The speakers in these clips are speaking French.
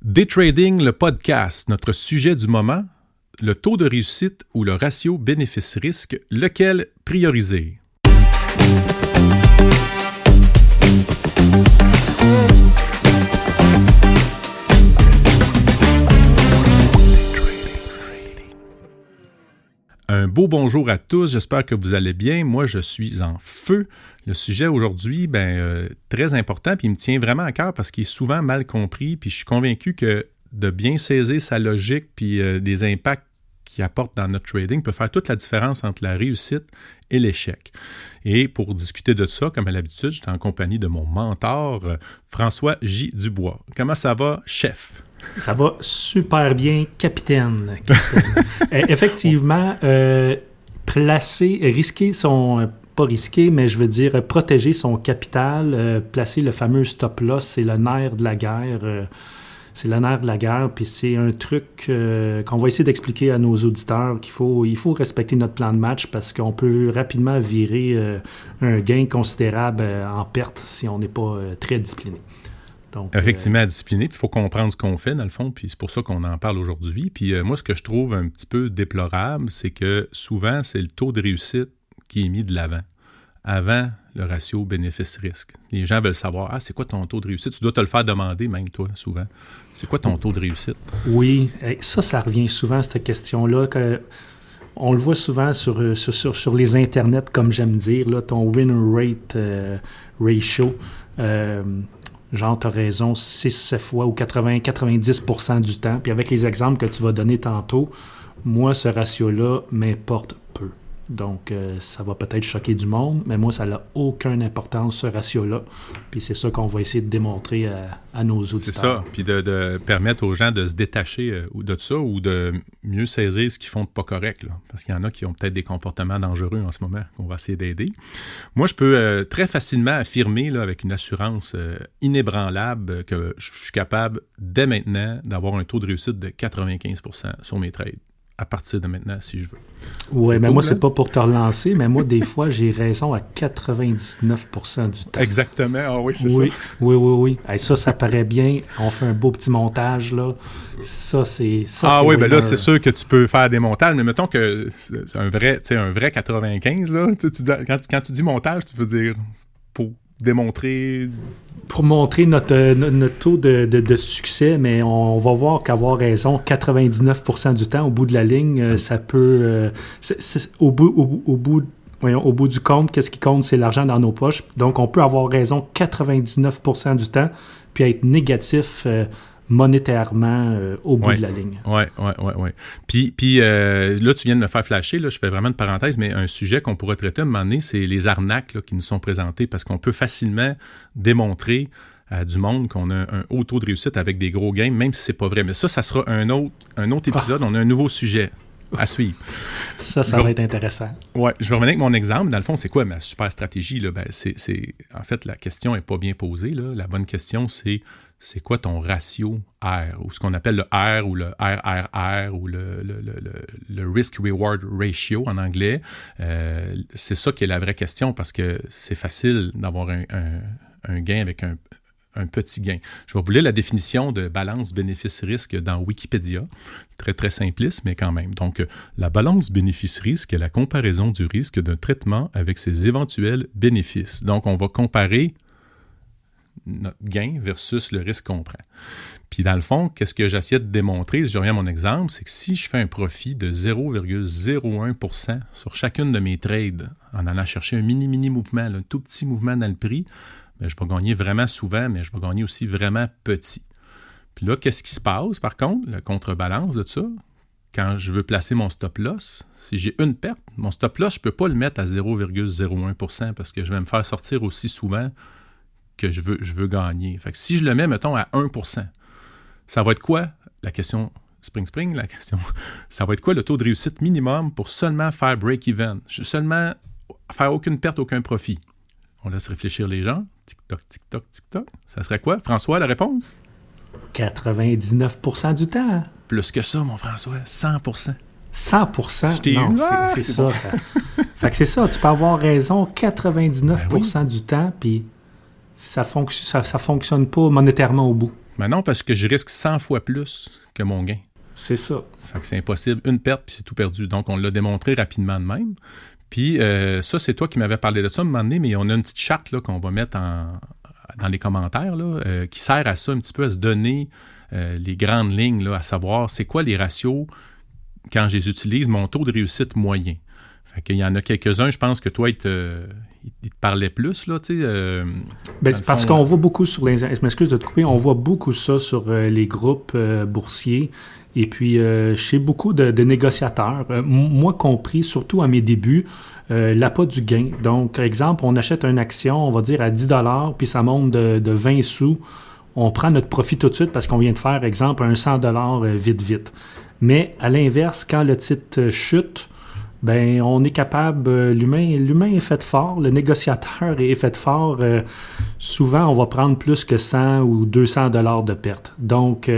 Day Trading, le podcast, notre sujet du moment, le taux de réussite ou le ratio bénéfice-risque, lequel prioriser? Un beau bonjour à tous, j'espère que vous allez bien. Moi, je suis en feu. Le sujet aujourd'hui, très important, puis il me tient vraiment à cœur parce qu'il est souvent mal compris, puis je suis convaincu que de bien saisir sa logique, puis des impacts qu'il apporte dans notre trading peut faire toute la différence entre la réussite et l'échec. Et pour discuter de ça, comme à l'habitude, je suis en compagnie de mon mentor, François J. Dubois. Comment ça va, chef? Ça va super bien, capitaine. Effectivement, risquer son... pas risquer, mais je veux dire protéger son capital, placer le fameux stop-loss, c'est le nerf de la guerre. C'est le nerf de la guerre, puis c'est un truc qu'on va essayer d'expliquer à nos auditeurs qu'il faut respecter notre plan de match parce qu'on peut rapidement virer un gain considérable en perte si on n'est pas très discipliné. Donc, effectivement, discipliné, puis il faut comprendre ce qu'on fait, dans le fond, puis c'est pour ça qu'on en parle aujourd'hui. Puis moi, ce que je trouve un petit peu déplorable, c'est que souvent, c'est le taux de réussite qui est mis de l'avant, avant le ratio bénéfice-risque. Les gens veulent savoir, c'est quoi ton taux de réussite? Tu dois te le faire demander, même toi, souvent. C'est quoi ton taux de réussite? Oui, ça revient souvent, cette question-là, on le voit souvent sur les internets, comme j'aime dire, là, ton win rate ratio. Genre, tu as raison 6-7 fois ou 80-90% du temps. Puis avec les exemples que tu vas donner tantôt, moi, ce ratio-là m'importe peu. Donc, ça va peut-être choquer du monde, mais moi, ça n'a aucune importance, ce ratio-là. Puis c'est ça qu'on va essayer de démontrer à nos auditeurs. C'est ça, puis de permettre aux gens de se détacher de ça ou de mieux saisir ce qu'ils font de pas correct. Là. Parce qu'il y en a qui ont peut-être des comportements dangereux en ce moment qu'on va essayer d'aider. Moi, je peux très facilement affirmer là, avec une assurance inébranlable que je suis capable, dès maintenant, d'avoir un taux de réussite de 95% sur mes trades. À partir de maintenant, si je veux. Oui, mais cool, moi, c'est pas pour te relancer, mais moi, des fois, j'ai raison à 99% du temps. Exactement, oui, c'est ça. Oui. Hey, ça paraît bien. On fait un beau petit montage, là. Ça, c'est là, c'est sûr que tu peux faire des montages, mais mettons que c'est un vrai 95, là. Quand tu dis montage, tu veux dire pour démontrer... Pour montrer notre taux de succès, mais on va voir qu'avoir raison 99% du temps, au bout de la ligne, ça peut... au bout du compte, qu'est-ce qui compte? C'est l'argent dans nos poches. Donc, on peut avoir raison 99% du temps, puis être négatif monétairement au bout de la ligne. Oui. Puis là, tu viens de me faire flasher, là, je fais vraiment une parenthèse, mais un sujet qu'on pourrait traiter à un moment donné, c'est les arnaques là, qui nous sont présentées, parce qu'on peut facilement démontrer à du monde qu'on a un haut taux de réussite avec des gros gains, même si c'est pas vrai. Mais ça sera un autre épisode. On a un nouveau sujet à suivre. Ça va être intéressant. Oui, je vais revenir avec mon exemple. Dans le fond, c'est quoi ma super stratégie? Là? En fait, la question n'est pas bien posée. Là. La bonne question, c'est quoi ton ratio R, ou ce qu'on appelle le R ou le RRR ou le Risk-Reward Ratio en anglais. C'est ça qui est la vraie question parce que c'est facile d'avoir un gain avec un petit gain. Je vais vous lire la définition de balance bénéfice-risque dans Wikipédia. Très, très simpliste, mais quand même. Donc, la balance bénéfice-risque est la comparaison du risque d'un traitement avec ses éventuels bénéfices. Donc, on va comparer notre gain versus le risque qu'on prend. Puis dans le fond, qu'est-ce que j'essaie de démontrer, si je reviens à mon exemple, c'est que si je fais un profit de 0,01% sur chacune de mes trades, en allant chercher un mini mouvement, là, un tout petit mouvement dans le prix, bien, je vais gagner vraiment souvent, mais je vais gagner aussi vraiment petit. Puis là, qu'est-ce qui se passe, par contre, la contrebalance de ça? Quand je veux placer mon stop-loss, si j'ai une perte, mon stop-loss, je ne peux pas le mettre à 0,01% parce que je vais me faire sortir aussi souvent que je veux gagner. Fait que si je le mets, mettons, à 1%, ça va être quoi? La question la question, ça va être quoi le taux de réussite minimum pour seulement faire break-even? Seulement faire aucune perte, aucun profit. On laisse réfléchir les gens. Tic-toc, tic-toc, tic-toc. Ça serait quoi? François, la réponse? 99% du temps. Plus que ça, mon François. 100%. 100%? Non, c'est ça. Bon. Fait que c'est ça. Tu peux avoir raison 99% du temps, puis ça fonctionne pas monétairement au bout. Mais non, parce que je risque 100 fois plus que mon gain. C'est ça. Fait que c'est impossible. Une perte, puis c'est tout perdu. Donc, on l'a démontré rapidement de même. Puis, ça, c'est toi qui m'avais parlé de ça à un moment donné, mais on a une petite charte là, qu'on va mettre dans les commentaires là, qui sert à ça un petit peu, à se donner les grandes lignes, là, à savoir c'est quoi les ratios, quand je les utilise, mon taux de réussite moyen. Fait qu'il y en a quelques-uns, je pense que toi, il te parlait plus, là, tu sais. Parce qu'on voit beaucoup sur les... Je m'excuse de te couper, on voit beaucoup ça sur les groupes boursiers et puis chez beaucoup de négociateurs, moi compris, surtout à mes débuts, l'appât du gain. Donc, exemple, on achète une action, on va dire à 10 $, puis ça monte de 20 sous. On prend notre profit tout de suite parce qu'on vient de faire, exemple, un 100 $ vite. Mais à l'inverse, quand le titre chute, ben on est capable, l'humain est fait fort, le négociateur est fait fort. Souvent, on va prendre plus que 100 ou 200 $ de perte. Donc,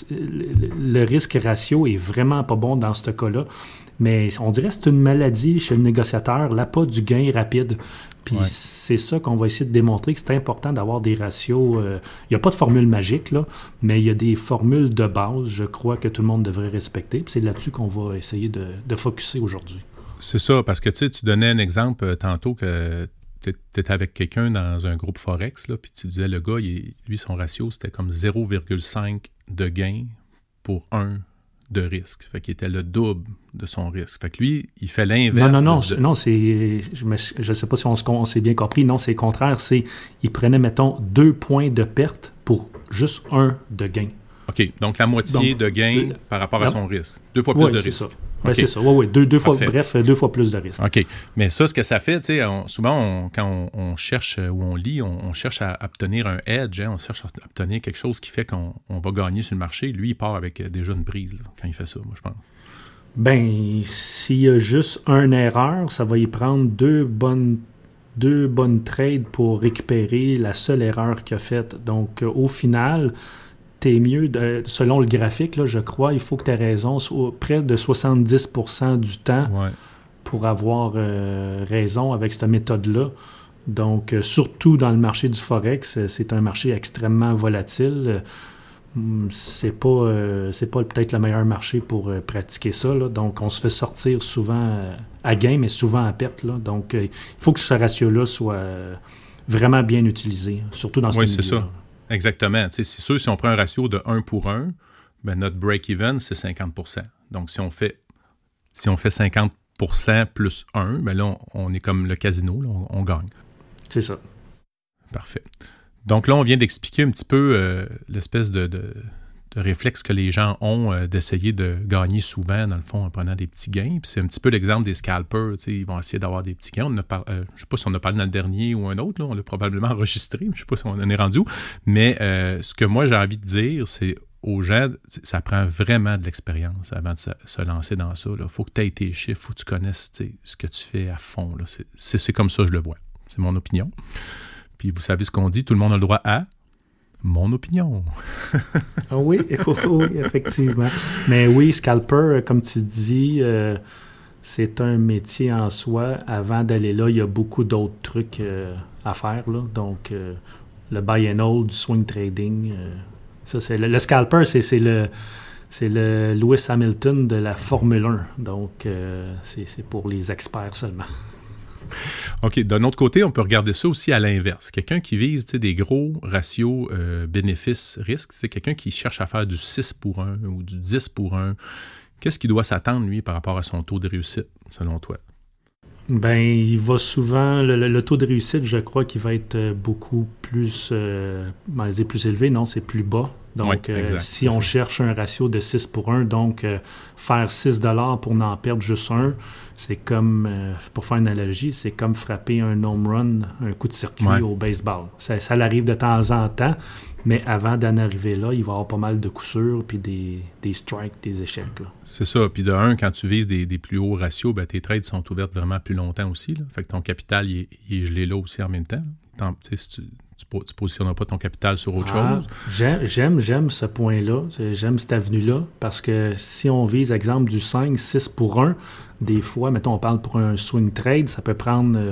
le risque ratio est vraiment pas bon dans ce cas-là. Mais on dirait que c'est une maladie chez le négociateur, l'appât du gain rapide. Puis c'est ça qu'on va essayer de démontrer, que c'est important d'avoir des ratios. Il n'y a pas de formule magique, là, mais il y a des formules de base, je crois, que tout le monde devrait respecter. Puis c'est là-dessus qu'on va essayer de focusser aujourd'hui. C'est ça, parce que tu donnais un exemple tantôt que tu étais avec quelqu'un dans un groupe Forex, là, puis tu disais, le gars, lui, son ratio, c'était comme 0,5 de gain pour 1 de risque. Fait qu'il était le double de son risque. Fait que lui, il fait l'inverse. Non, c'est... Je ne sais pas si on s'est bien compris. Non, c'est le contraire. Il prenait, mettons, 2 points de perte pour juste 1 de gain. OK. Donc, la moitié de gain par rapport à son risque. 2 fois plus de risque. Ça. Oui, c'est ça. Oui. Deux fois, bref, 2 fois plus de risque. OK. Mais ça, ce que ça fait, tu sais, souvent, quand on cherche ou on lit, on cherche à obtenir un edge, hein, on cherche à obtenir quelque chose qui fait qu'on va gagner sur le marché. Lui, il part avec déjà une prise là, quand il fait ça, moi, je pense. Ben, s'il y a juste une erreur, ça va y prendre deux bonnes trades pour récupérer la seule erreur qu'il a faite. Donc, au final... t'es mieux, selon le graphique, là, je crois, il faut que tu aies raison, près de 70% du temps pour avoir raison avec cette méthode-là. Donc, surtout dans le marché du Forex, c'est un marché extrêmement volatile. C'est pas peut-être le meilleur marché pour pratiquer ça, là. Donc, on se fait sortir souvent à gain, mais souvent à perte, là. Donc, il faut que ce ratio-là soit vraiment bien utilisé, surtout dans ce milieu-là. Oui, c'est ça. Exactement. C'est sûr, si on prend un ratio de 1 pour 1, ben notre break-even, c'est 50%. Donc, si on fait 50% plus 1, ben là, on est comme le casino, là, on gagne. C'est ça. Parfait. Donc là, on vient d'expliquer un petit peu l'espèce de réflexe que les gens ont d'essayer de gagner souvent, dans le fond, en prenant des petits gains. Puis c'est un petit peu l'exemple des scalpers. Ils vont essayer d'avoir des petits gains. Je ne sais pas si on a parlé dans le dernier ou un autre. Là, on l'a probablement enregistré. Je ne sais pas si on en est rendu où. Mais ce que moi, j'ai envie de dire, c'est aux gens, ça prend vraiment de l'expérience avant de se lancer dans ça. Il faut que tu aies tes chiffres, il faut que tu connaisses ce que tu fais à fond. Là. C'est comme ça que je le vois. C'est mon opinion. Puis vous savez ce qu'on dit, tout le monde a le droit à mon opinion. Oui, effectivement. Mais oui, scalper, comme tu dis, c'est un métier en soi. Avant d'aller là, il y a beaucoup d'autres trucs à faire, là. Donc, le buy and hold, du swing trading, ça, c'est le scalper, c'est le Lewis Hamilton de la Formule 1. Donc, c'est pour les experts seulement. OK. D'un autre côté, on peut regarder ça aussi à l'inverse. Quelqu'un qui vise des gros ratios bénéfices-risques, c'est quelqu'un qui cherche à faire du 6 pour 1 ou du 10 pour 1. Qu'est-ce qu'il doit s'attendre, lui, par rapport à son taux de réussite, selon toi? Ben, il va souvent... Le taux de réussite, je crois qu'il va être beaucoup plus... plus élevé, non, c'est plus bas. Donc, si on cherche un ratio de 6 pour 1, donc faire 6 $ pour n'en perdre juste un, c'est comme, pour faire une analogie, c'est comme frapper un home run, un coup de circuit au baseball. Ça l'arrive de temps en temps, mais avant d'en arriver là, il va y avoir pas mal de coups sûrs, puis des strikes, des échecs. Là. C'est ça. Puis de un, quand tu vises des plus hauts ratios, ben, tes trades sont ouvertes vraiment plus longtemps aussi. Là. Fait que ton capital, il est gelé là aussi en même temps. Si tu ne positionneras pas ton capital sur autre chose. J'aime ce point-là, j'aime cette avenue-là, parce que si on vise, exemple, du 5, 6 pour 1, des fois, mettons, on parle pour un swing trade, ça peut prendre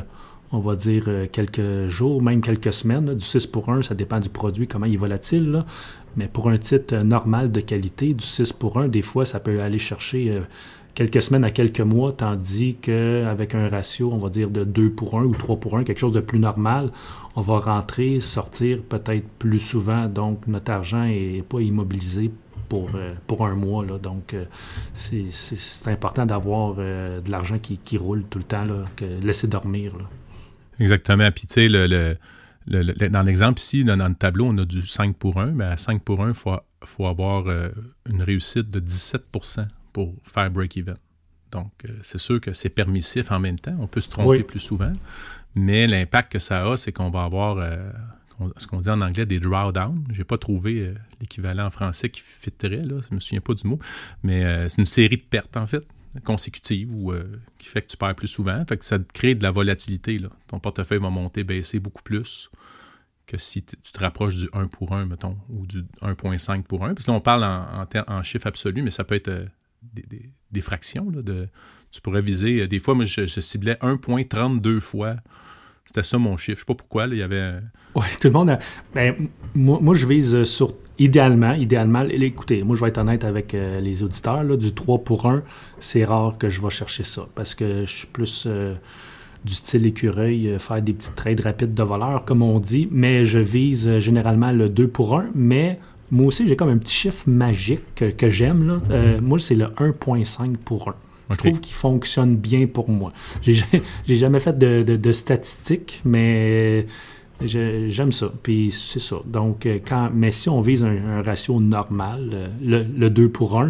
on va dire, quelques jours, même quelques semaines. Là, du 6-1, ça dépend du produit, comment il est volatile. Là. Mais pour un titre normal de qualité, du 6-1, des fois, ça peut aller chercher quelques semaines à quelques mois, tandis qu'avec un ratio, on va dire, de 2-1 ou 3-1, quelque chose de plus normal, on va rentrer, sortir peut-être plus souvent. Donc, notre argent n'est pas immobilisé pour un mois. Là. Donc, c'est important d'avoir de l'argent qui roule tout le temps, là, que laisser dormir. Là. Exactement. Puis, tu sais, dans l'exemple ici, dans le tableau, on a du 5-1, mais à 5-1, il faut avoir une réussite de 17% pour faire break-even. Donc, c'est sûr que c'est permissif en même temps. On peut se tromper plus souvent, mais l'impact que ça a, c'est qu'on va avoir ce qu'on dit en anglais des drawdowns. Je n'ai pas trouvé l'équivalent en français qui fitterait, là. Je ne me souviens pas du mot, mais c'est une série de pertes, en fait, consécutives ou qui fait que tu perds plus souvent. Fait que ça te crée de la volatilité, là. Ton portefeuille va monter, baisser beaucoup plus que si tu te rapproches du 1-1, mettons, ou du 1,5 pour 1. Parce que là, on parle en chiffres absolus, mais ça peut être des fractions. Là, tu pourrais viser... Des fois, moi, je ciblais 1,32 fois. C'était ça mon chiffre. Je ne sais pas pourquoi. Là, il y avait... Oui, tout le monde... moi, je vise sur... Idéalement, écoutez, moi, je vais être honnête avec les auditeurs. Là, du 3-1, c'est rare que je vais chercher ça. Parce que je suis plus... du style écureuil, faire des petits trades rapides de voleurs, comme on dit, mais je vise généralement le 2-1, mais moi aussi, j'ai comme un petit chiffre magique que j'aime. Là. Moi, c'est le 1,5 pour 1. Okay. Je trouve qu'il fonctionne bien pour moi. J'ai jamais fait de statistiques, mais j'aime ça. Puis c'est ça. Donc, mais si on vise un ratio normal, le 2-1,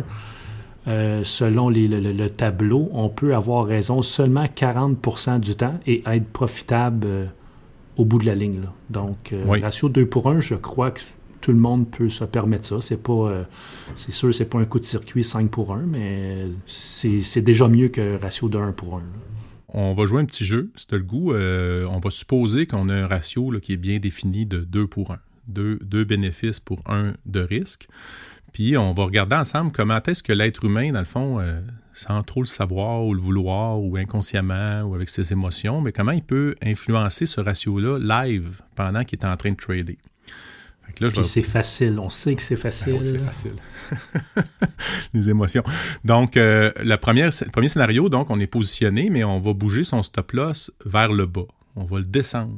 selon le tableau, on peut avoir raison seulement 40% du temps et être profitable au bout de la ligne. Là. Donc, ratio 2-1, je crois que tout le monde peut se permettre ça. C'est sûr, c'est pas un coup de circuit 5-1, mais c'est déjà mieux que ratio de 1-1. Là. On va jouer un petit jeu, si tu as le goût. On va supposer qu'on a un ratio là, qui est bien défini de 2-1. Deux bénéfices pour 1 de risque. Puis on va regarder ensemble comment est-ce que l'être humain, dans le fond, sans trop le savoir ou le vouloir ou inconsciemment ou avec ses émotions, mais comment il peut influencer ce ratio-là live pendant qu'il est en train de trader. Là, c'est facile. On sait que c'est facile. Ben oui, c'est facile. Les émotions. Donc, le premier scénario, donc, on est positionné, mais on va bouger son stop-loss vers le bas. On va le descendre.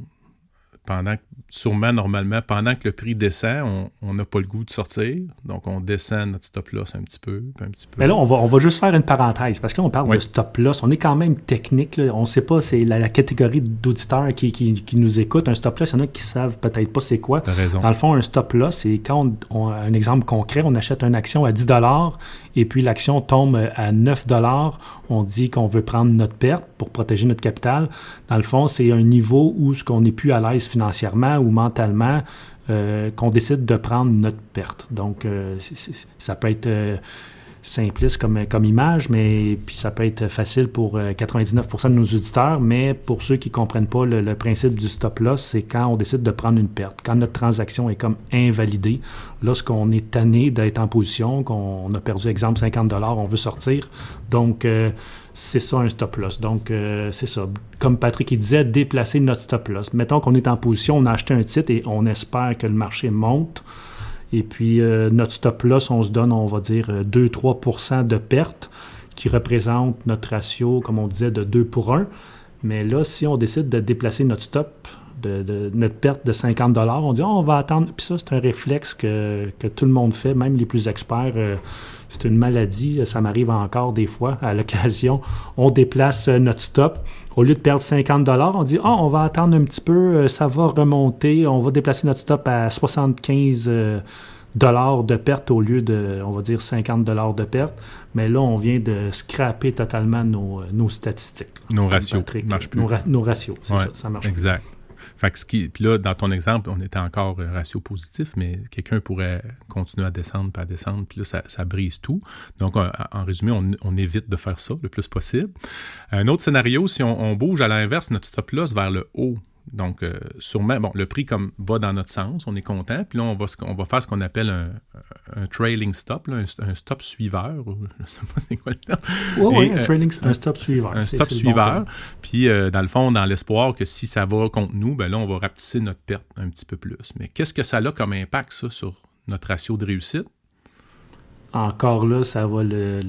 Normalement, pendant que le prix descend, on n'a pas le goût de sortir. Donc, on descend notre stop-loss un petit peu. Mais là, on va juste faire une parenthèse, parce que là, on parle de stop-loss. On est quand même technique. Là. On ne sait pas, c'est la catégorie d'auditeurs qui nous écoutent. Un stop-loss, il y en a qui ne savent peut-être pas c'est quoi. T'as raison. Dans le fond, un stop-loss, c'est quand un exemple concret, on achète une action à 10 $ et puis l'action tombe à 9 $. On dit qu'on veut prendre notre perte pour protéger notre capital. Dans le fond, c'est un niveau où ce qu'on n'est plus à l'aise financièrement ou mentalement, qu'on décide de prendre notre perte. Donc, ça peut être simpliste comme image, mais puis ça peut être facile pour 99% de nos auditeurs, mais pour ceux qui ne comprennent pas le principe du stop-loss, c'est quand on décide de prendre une perte. Quand notre transaction est comme invalidée, lorsqu'on est tanné d'être en position, qu'on a perdu, exemple, 50 $, on veut sortir. Donc, c'est ça un stop-loss. Donc, c'est ça. Comme Patrick il disait, déplacer notre stop-loss. Mettons qu'on est en position, on a acheté un titre et on espère que le marché monte. Et puis, notre stop-loss, on se donne, on va dire, 2-3% de perte qui représente notre ratio, comme on disait, de 2-1. Mais là, si on décide de déplacer notre stop, de notre perte de 50 $, on dit on va attendre. Puis ça, c'est un réflexe que tout le monde fait, même les plus experts. C'est une maladie, ça m'arrive encore des fois à l'occasion. On déplace notre stop. Au lieu de perdre 50 $, on dit on va attendre un petit peu, ça va remonter. On va déplacer notre stop à 75 $ de perte au lieu de, on va dire, 50 $ de perte. Mais là, on vient de scraper totalement nos statistiques. Nos ratios. Marche plus. Nos ratios, c'est ça marche exact. Plus. Fait que puis là, dans ton exemple, on était encore ratio positif, mais quelqu'un pourrait continuer à descendre, puis là, ça brise tout. Donc, en résumé, on évite de faire ça le plus possible. Un autre scénario, si on bouge à l'inverse notre stop-loss vers le haut Donc, sûrement, le prix va dans notre sens, on est content. Puis là, on va faire ce qu'on appelle un trailing stop, là, un stop suiveur. Je ne sais pas c'est quoi le terme. Oui, un stop suiveur. Un stop suiveur. Puis, dans le fond, dans l'espoir que si ça va contre nous, ben là, on va rapetisser notre perte un petit peu plus. Mais qu'est-ce que ça a comme impact, ça, sur notre ratio de réussite? Encore là, ça va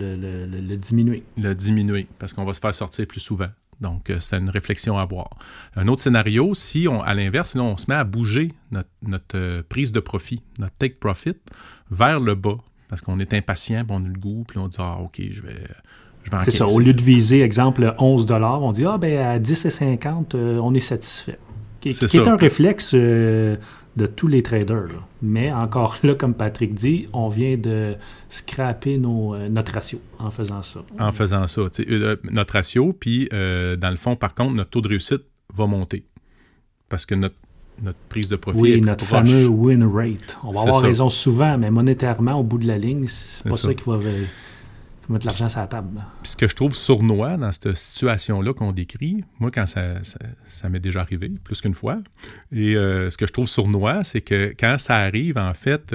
le diminuer. Le diminuer, parce qu'on va se faire sortir plus souvent. Donc, c'est une réflexion à avoir. Un autre scénario, si à l'inverse, là, on se met à bouger notre prise de profit, notre take profit, vers le bas, parce qu'on est impatient, puis on a le goût, puis on dit « Ah, OK, je vais encaisser. » C'est ça. Au lieu de viser, exemple, 11 $, on dit « Ah, ben à 10,50 on est satisfait. » Qui est un réflexe de tous les traders. Là. Mais encore là, comme Patrick dit, on vient de scraper notre ratio en faisant ça. En faisant ça. Notre ratio, puis dans le fond, par contre, notre taux de réussite va monter. Parce que notre prise de profit est plus notre proche. fameux win rate. On va avoir raison souvent, mais monétairement, au bout de la ligne, c'est pas ça qui va mettre l'argent sur la table. Puis ce que je trouve sournois dans cette situation-là qu'on décrit, moi, quand ça m'est déjà arrivé, plus qu'une fois, et ce que je trouve sournois, c'est que quand ça arrive, en fait,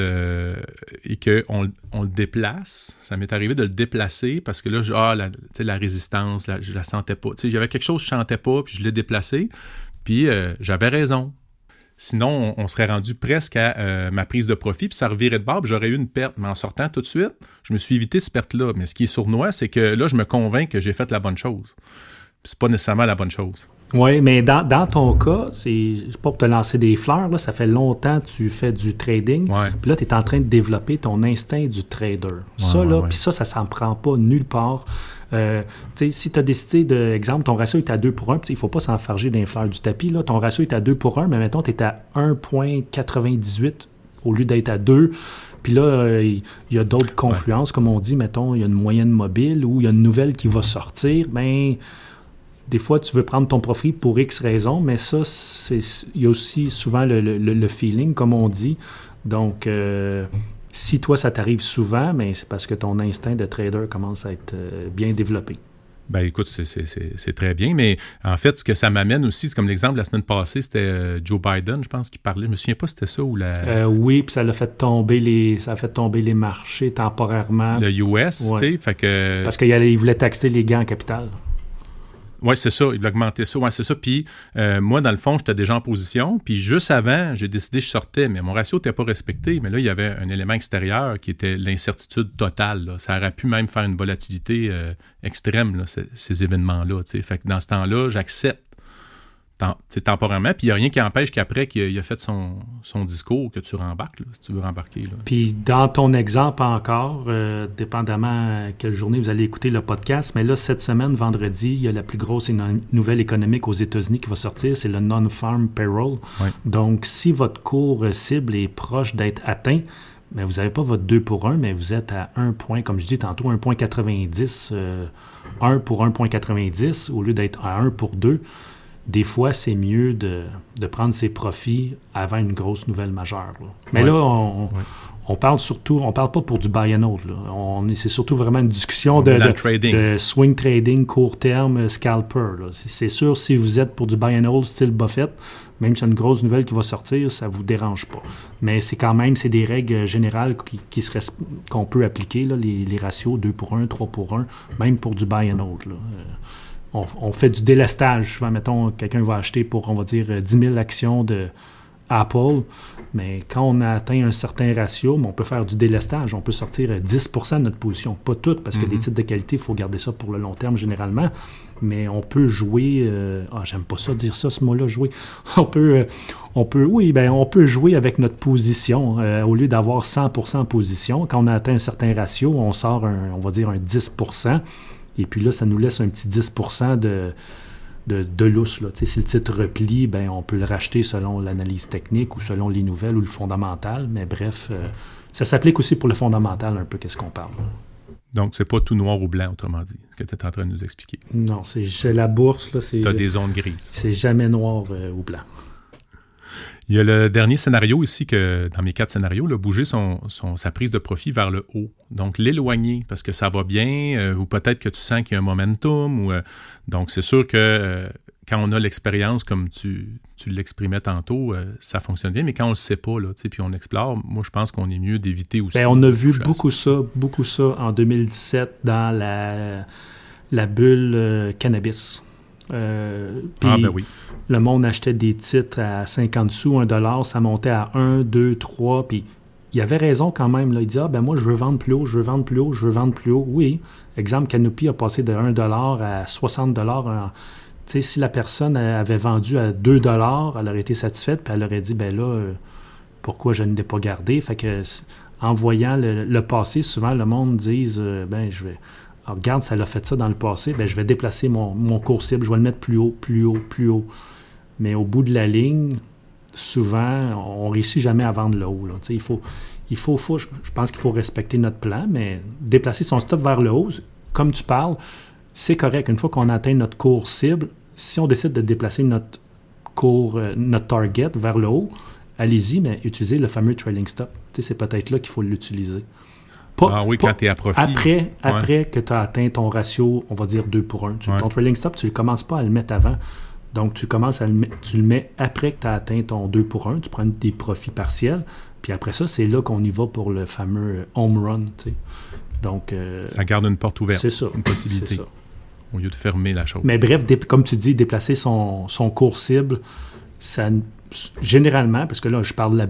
et qu'on le déplace, ça m'est arrivé de le déplacer parce que là, la résistance, je la sentais pas. J'avais quelque chose que je ne sentais pas, puis je l'ai déplacé, puis j'avais raison. Sinon, on serait rendu presque à ma prise de profit, puis ça revirait de bord, puis j'aurais eu une perte. Mais en sortant tout de suite, je me suis évité cette perte-là. Mais ce qui est sournois, c'est que là, je me convainc que j'ai fait la bonne chose. Puis c'est pas nécessairement la bonne chose. Oui, mais dans ton cas, c'est pas pour te lancer des fleurs, là, ça fait longtemps que tu fais du trading, puis là, tu es en train de développer ton instinct du trader. Puis ça s'en prend pas nulle part. Si tu as décidé exemple, ton ratio est à 2 pour 1, il ne faut pas s'enfarger d'un fleur du tapis. Là, ton ratio est à 2 pour 1, mais mettons, tu es à 1,98 au lieu d'être à 2. Puis là, il y a d'autres confluences, comme on dit, mettons, il y a une moyenne mobile ou il y a une nouvelle qui va sortir. Bien, des fois, tu veux prendre ton profit pour X raisons, mais ça, il y a aussi souvent le feeling, comme on dit. Donc, si toi, ça t'arrive souvent, mais c'est parce que ton instinct de trader commence à être bien développé. Ben écoute, c'est très bien, mais en fait, ce que ça m'amène aussi, c'est comme l'exemple la semaine passée, c'était Joe Biden, je pense, qui parlait. Je me souviens pas si c'était ça ou la... oui, puis ça a fait tomber les marchés temporairement. Le US, tu sais, fait que... Parce qu'il voulait taxer les gains en capital. Oui, c'est ça, il voulait augmenter ça, c'est ça. Puis moi, dans le fond, j'étais déjà en position, puis juste avant, j'ai décidé que je sortais, mais mon ratio n'était pas respecté, mais là, il y avait un élément extérieur qui était l'incertitude totale, là. Ça aurait pu même faire une volatilité extrême, là, ces événements-là, tu sais. Fait que dans ce temps-là, j'accepte temporairement, puis il n'y a rien qui empêche qu'après qu'il a fait son discours, que tu rembarques, là, si tu veux rembarquer. Là. Puis dans ton exemple encore, dépendamment quelle journée vous allez écouter le podcast, mais là, cette semaine, vendredi, il y a la plus grosse nouvelle économique aux États-Unis qui va sortir, c'est le Non-Farm Payroll. Oui. Donc, si votre cours cible est proche d'être atteint, mais vous n'avez pas votre 2 pour 1, mais vous êtes à 1 point, comme je dis tantôt, 1,90, 1 pour 1,90 au lieu d'être à 1 pour 2. Des fois, c'est mieux de prendre ses profits avant une grosse nouvelle majeure. Là. Mais là, on parle surtout, on parle pas pour du buy and hold. Là. C'est surtout vraiment une discussion de swing trading, court terme, scalper. Là. C'est sûr, si vous êtes pour du buy and hold style Buffett, même si c'est une grosse nouvelle qui va sortir, ça vous dérange pas. Mais c'est des règles générales qu'on peut appliquer, là, les ratios 2 pour 1, 3 pour 1, même pour du buy and hold. Là. On fait du délestage. Souvent, mettons, quelqu'un va acheter pour, on va dire, 10 000 actions de Apple, mais quand on a atteint un certain ratio, on peut faire du délestage. On peut sortir 10% de notre position. Pas toutes, parce que les titres de qualité, il faut garder ça pour le long terme généralement, mais on peut jouer... j'aime pas ça dire ça, ce mot-là, jouer. On peut jouer avec notre position. Au lieu d'avoir 100% en position, quand on a atteint un certain ratio, on sort, on va dire, un 10%. Et puis là, ça nous laisse un petit 10% de lousse. Là. Si le titre replie, ben, on peut le racheter selon l'analyse technique ou selon les nouvelles ou le fondamental. Mais bref, ça s'applique aussi pour le fondamental un peu, qu'est-ce qu'on parle. Là. Donc, c'est pas tout noir ou blanc, autrement dit, ce que tu es en train de nous expliquer. Non, c'est la bourse. Tu as des zones grises. C'est jamais noir ou blanc. Il y a le dernier scénario ici, que dans mes 4 scénarios, là, bouger sa prise de profit vers le haut. Donc, l'éloigner parce que ça va bien ou peut-être que tu sens qu'il y a un momentum. Donc, c'est sûr que quand on a l'expérience, comme tu l'exprimais tantôt, ça fonctionne bien, mais quand on le sait pas, là, puis on explore, moi, je pense qu'on est mieux d'éviter aussi. On a vu beaucoup ça en 2017 dans la bulle cannabis. Oui. Le monde achetait des titres à 50 sous, $1, ça montait à 1, 2, 3, puis il avait raison quand même. Là. Il dit, moi, je veux vendre plus haut, je veux vendre plus haut, je veux vendre plus haut. Oui, exemple, Canopy a passé de 1$ à 60$. Si la personne avait vendu à 2$, elle aurait été satisfaite, puis elle aurait dit, pourquoi je ne l'ai pas gardé? Fait que, en voyant le passé, souvent, le monde dit, regarde, ça l'a fait ça dans le passé, je vais déplacer mon cours cible, je vais le mettre plus haut, plus haut, plus haut. Mais au bout de la ligne, souvent, on ne réussit jamais à vendre le haut. Là. Je pense qu'il faut respecter notre plan, mais déplacer son stop vers le haut, comme tu parles, c'est correct. Une fois qu'on atteint notre cours cible, si on décide de déplacer notre target vers le haut, allez-y, mais utilisez le fameux trailing stop. C'est peut-être là qu'il faut l'utiliser. Quand tu es à profit. Après que tu as atteint ton ratio, on va dire 2:1. Ton trailing stop, tu ne commences pas à le mettre avant. Donc, tu le mets après que tu as atteint ton 2:1. Tu prends des profits partiels. Puis après ça, c'est là qu'on y va pour le fameux home run. Donc, ça garde une porte ouverte. C'est ça. Une possibilité. C'est ça. Au lieu de fermer la chose. Mais bref, comme tu dis, déplacer son cours cible, ça, généralement, parce que là, je parle de la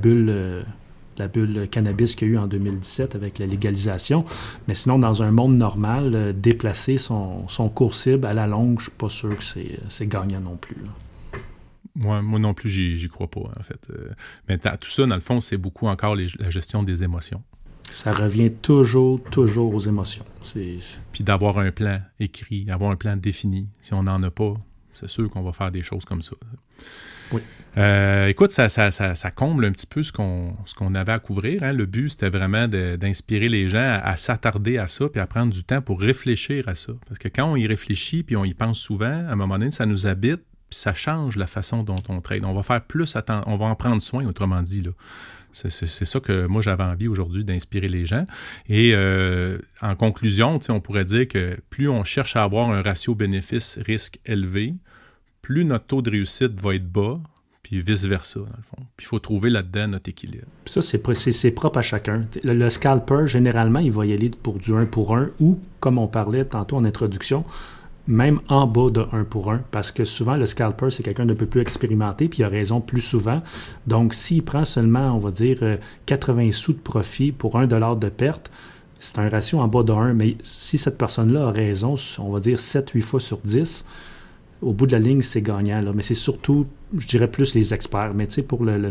bulle cannabis qu'il y a eu en 2017 avec la légalisation, mais sinon, dans un monde normal, déplacer son cours cible à la longue, je ne suis pas sûr que c'est gagnant non plus. Moi non plus, j'y crois pas, en fait. Mais tout ça, dans le fond, c'est beaucoup encore la gestion des émotions. Ça revient toujours aux émotions. Puis d'avoir un plan écrit, avoir un plan défini. Si on n'en a pas, c'est sûr qu'on va faire des choses comme ça. Oui. Écoute, ça comble un petit peu ce qu'on avait à couvrir. Hein. Le but, c'était vraiment d'inspirer les gens à s'attarder à ça puis à prendre du temps pour réfléchir à ça. Parce que quand on y réfléchit puis on y pense souvent, à un moment donné, ça nous habite puis ça change la façon dont on trade. On va faire plus attention, on va en prendre soin, autrement dit, là. C'est ça que moi, j'avais envie aujourd'hui d'inspirer les gens. Et en conclusion, on pourrait dire que plus on cherche à avoir un ratio bénéfice-risque élevé, plus notre taux de réussite va être bas, puis vice-versa, dans le fond. Puis il faut trouver là-dedans notre équilibre. Ça, c'est propre à chacun. Le scalper, généralement, il va y aller pour du 1:1 ou, comme on parlait tantôt en introduction, même en bas de 1:1, parce que souvent, le scalper, c'est quelqu'un d'un peu plus expérimenté, puis il a raison plus souvent. Donc, s'il prend seulement, on va dire, 80 sous de profit pour $1 de perte, c'est un ratio en bas de 1. Mais si cette personne-là a raison, on va dire 7-8 fois sur 10, au bout de la ligne, c'est gagnant. Là. Mais c'est surtout, je dirais plus les experts. Mais tu sais, pour le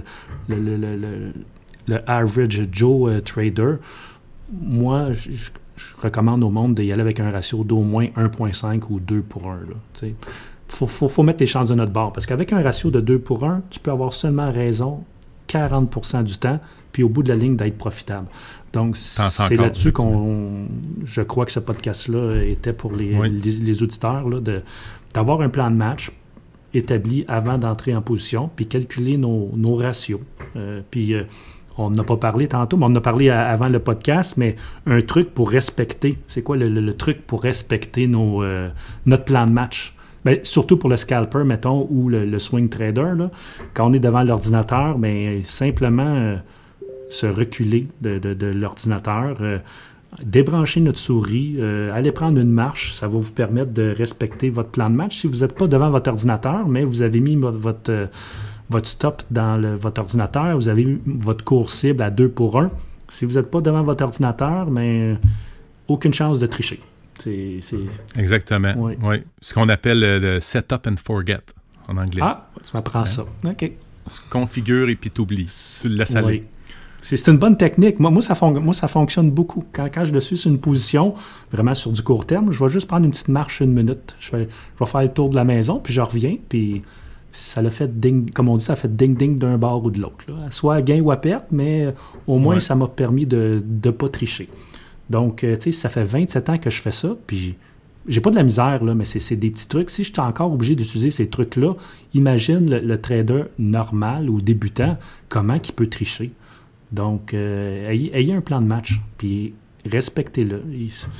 average Joe trader, moi, je recommande au monde d'y aller avec un ratio d'au moins 1,5 ou 2:1. Il faut mettre les chances de notre bord. Parce qu'avec un ratio de 2:1, tu peux avoir seulement raison 40% du temps, puis au bout de la ligne, d'être profitable. Donc, c'est là-dessus je crois que ce podcast-là était pour les auditeurs, là, d'avoir un plan de match établi avant d'entrer en position, puis calculer nos ratios. On n'a pas parlé tantôt, mais on en a parlé avant le podcast, mais un truc pour respecter, c'est quoi le truc pour respecter notre plan de match? Bien, surtout pour le scalper, mettons, ou le swing trader, là, quand on est devant l'ordinateur, bien, simplement se reculer de l'ordinateur, débrancher notre souris, aller prendre une marche, ça va vous permettre de respecter votre plan de match. Si vous n'êtes pas devant votre ordinateur, mais vous avez mis votre stop dans votre ordinateur, vous avez eu votre cours cible à 2:1. Si vous n'êtes pas devant votre ordinateur, mais aucune chance de tricher. Exactement. Oui. Oui. Ce qu'on appelle le setup and forget en anglais. Ah, tu m'apprends ça. OK. Tu configures et puis tu oublies. Tu le laisses aller. C'est une bonne technique. Moi, ça fonctionne beaucoup. Quand je suis sur une position, vraiment sur du court terme, je vais juste prendre une petite marche 1 minute. Je vais faire le tour de la maison, puis je reviens, puis ça le fait ding, comme on dit, ça fait ding-ding d'un bord ou de l'autre. Là. Soit à gain ou à perte, mais au moins, ça m'a permis de ne pas tricher. Donc, tu sais, ça fait 27 ans que je fais ça, puis j'ai pas de la misère, là, mais c'est des petits trucs. Si je suis encore obligé d'utiliser ces trucs-là, imagine le trader normal ou débutant, comment il peut tricher. Donc, ayez un plan de match, puis respectez-le.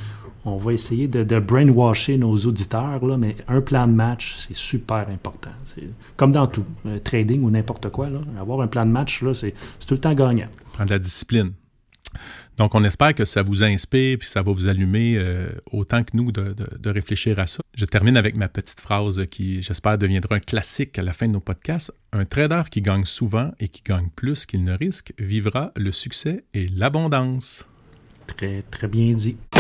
On va essayer de brainwasher nos auditeurs, là, mais un plan de match, c'est super important. C'est comme dans tout, trading ou n'importe quoi. Là, avoir un plan de match, là, c'est tout le temps gagnant. Prendre de la discipline. Donc, on espère que ça vous inspire puis ça va vous allumer autant que nous de réfléchir à ça. Je termine avec ma petite phrase qui, j'espère, deviendra un classique à la fin de nos podcasts. Un trader qui gagne souvent et qui gagne plus qu'il ne risque vivra le succès et l'abondance. Très, très bien dit.